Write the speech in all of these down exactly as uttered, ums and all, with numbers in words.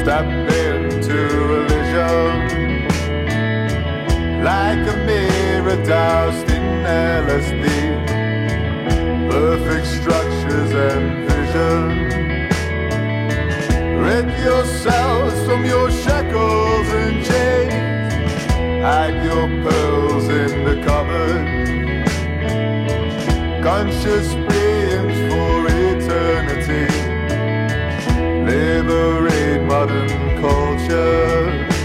step into illusion, like a mirror doused in L S D, perfect structures and vision. Rid yourselves from your shackles and chains, hide your pearls in the cupboard, conscious beings for eternity, liberate modern culture.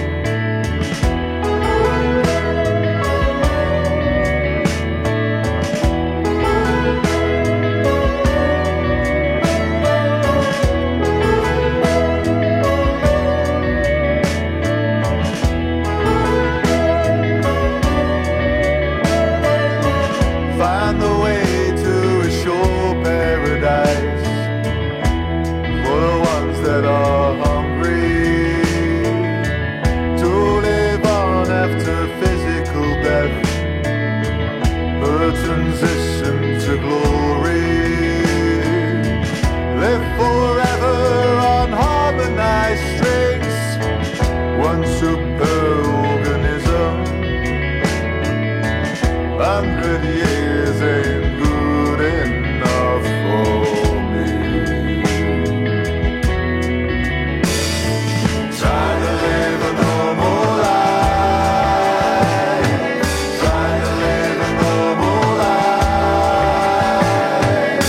Find the way to a sure paradise for the ones that are hungry, to live on after physical death, a transition to glory. Live forever on harmonized strings, one super organism. Hundred years ain't good enough for me. Try to live a normal life, try to live a normal life.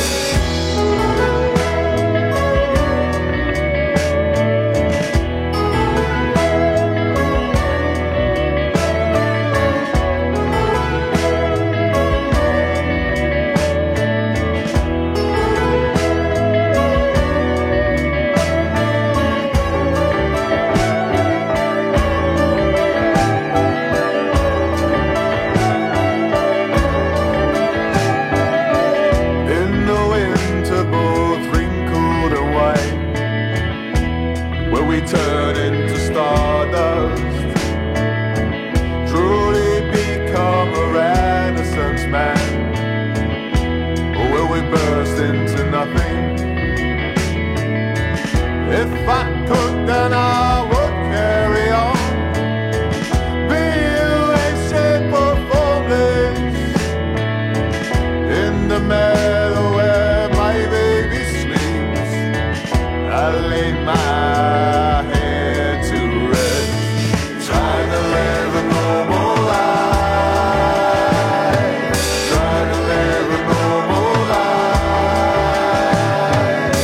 In the winter, both wrinkled and white, where we turn into stardust, truly become a Renaissance man, or will we burst into nothing? If I could, then I would carry on, be you a shape of formless in the meadow where my baby sleeps. I lay my head to rest, trying to live a normal life, trying to live a normal life.